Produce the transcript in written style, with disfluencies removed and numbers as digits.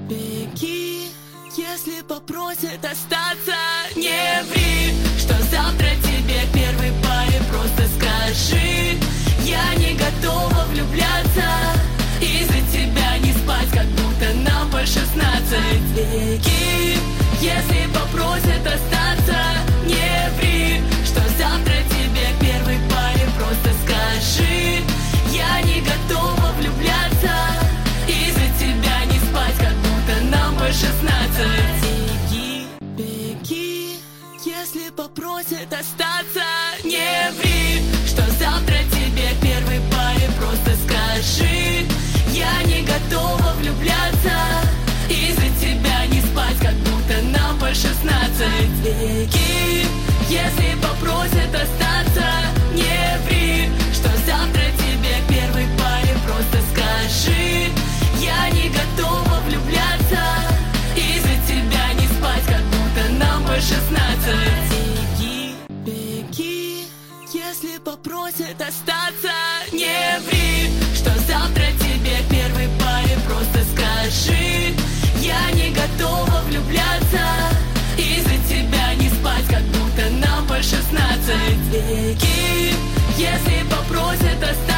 беги, если попросят остаться. Не ври, что завтра тебе первой паре. Просто скажи, я не готова влюбляться. Из-за тебя не спать, как будто нам по 16. Беги, если попросят остаться. Не ври, что завтра тебе первой паре. Просто скажи, я не готова влюбляться. Из-за тебя не спать, как будто нам по 16. Беги, беги, если попросят остаться. Не ври, что завтра тебе первой паре. Просто скажи, я не готова влюбляться. Из-за тебя не спать, как будто нам по 16. Беги, если попросят остаться. Не ври, что завтра тебе первой паре. Просто скажи, я не готова влюбляться. Из-за тебя не спать, как будто нам по 16. Беги, беги, если попросят остаться. Не ври, что завтра тебе первой паре. Просто скажи, я не готова влюбляться. Из-за тебя не спать, как будто нам по 16. Беги, если попросят остаться.